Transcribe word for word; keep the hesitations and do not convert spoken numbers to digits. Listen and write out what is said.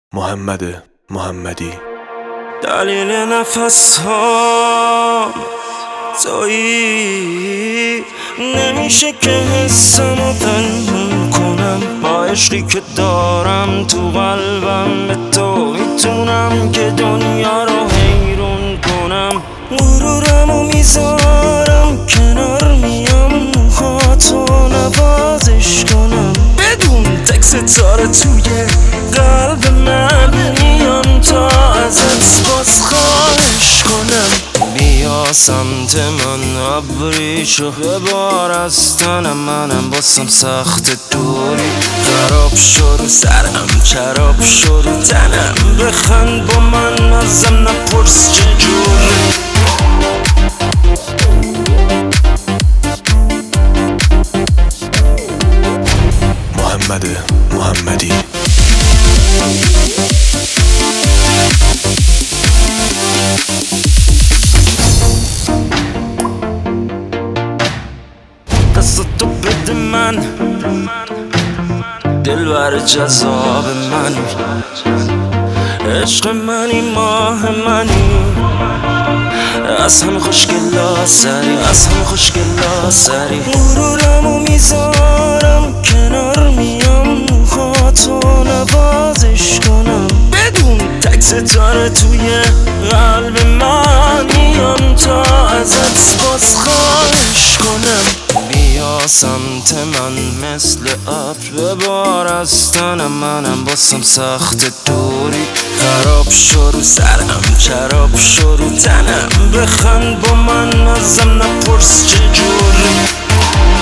محمد محمدی. دلیل نفس ها تویی، نمیشه که حسمو پنهون کنم. با عشقی که دارم تو قلبم به تو میتونم که دنیا رو حیرون کنم. غرورمو میذارم کنار، میام موهاتو نوازش کنم. بدون تکس تاره توی قلب من میام تا ازت باز خواهش کنم. بیا سمت من، ابریشو ببار از تنم. منم باسم سخت دوری، خراب شد سرم، چراب شد تنم. بخند با من، ازم نپرس چجوری. محمد محمدی. دستتو بده من، دلبر جذاب من. عشق منی، ماه منی، از هم خوشگلا سری، از هم خوشگلا سری. غرورمو میذارم کنار، میام موهاتو نوازش کنم. بدون تکس تاره توی قلب من میام تا ازت باز خواهش کنم. بیا سمت من مثل ابر ببار از تنم. منم باسم سخت دوری، خراب شد سرم، چراب شد تنم. بخند با من، ازم نپرس چجوری.